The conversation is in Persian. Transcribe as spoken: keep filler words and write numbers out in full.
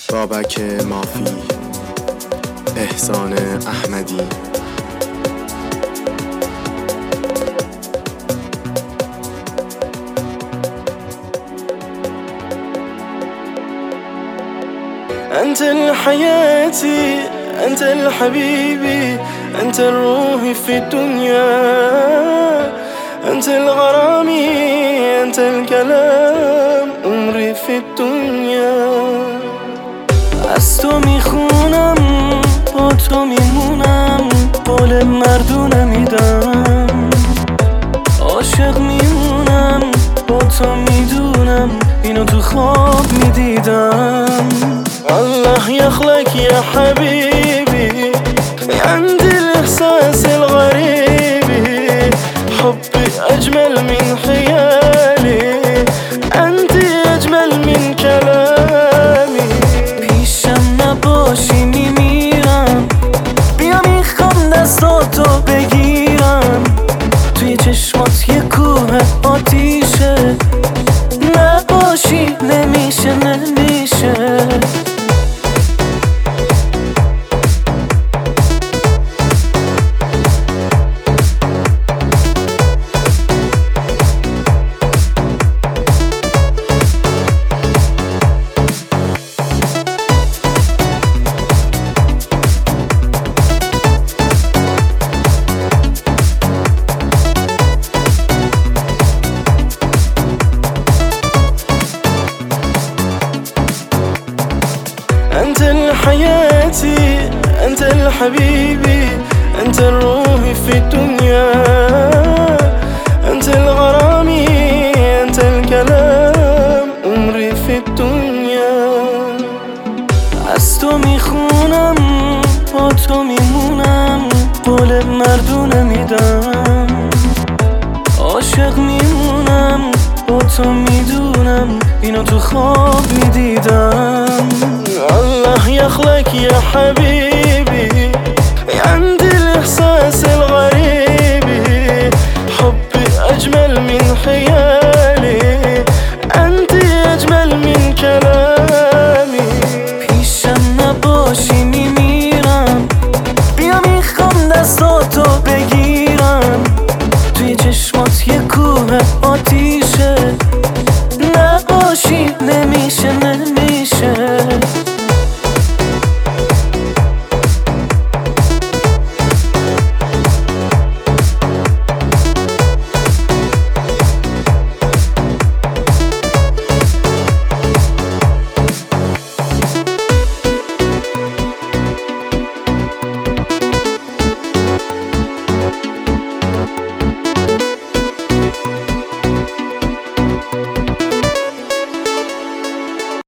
بابک مافی، احسان احمدی. أنت الحياتي، أنت الحبيبي، أنت الروح في الدنيا، أنت الغرامي، أنت الكلام عمري في الدنیا. از تو میخونم، با تو میمونم، قول مردونه میدم، عاشق میمونم، با تو میدونم، اینو تو خواب میدیدم. الله يخلق يا حبيبي، عندي الإحساس الغريب، حبي أجمل من خيالي، أنت أجمل من كلامي. پیشم نباشی میمیرم، بیا میخوام دستاتو بگیرم، توی چشمات یه کوه آتیشه، نباشی نمیشه نمیشه. أنت الحياتي، أنت الحبيبي، أنت الروح في الدنيا، أنت الغرامي، أنت الكلام عمري في الدنیا. از تو میخونم، با تو میمونم، قول مردونه میدم، عاشق میمونم، با تو میدونم، اینو تو خواب میدیدم. الله يخلق يا حبيبي.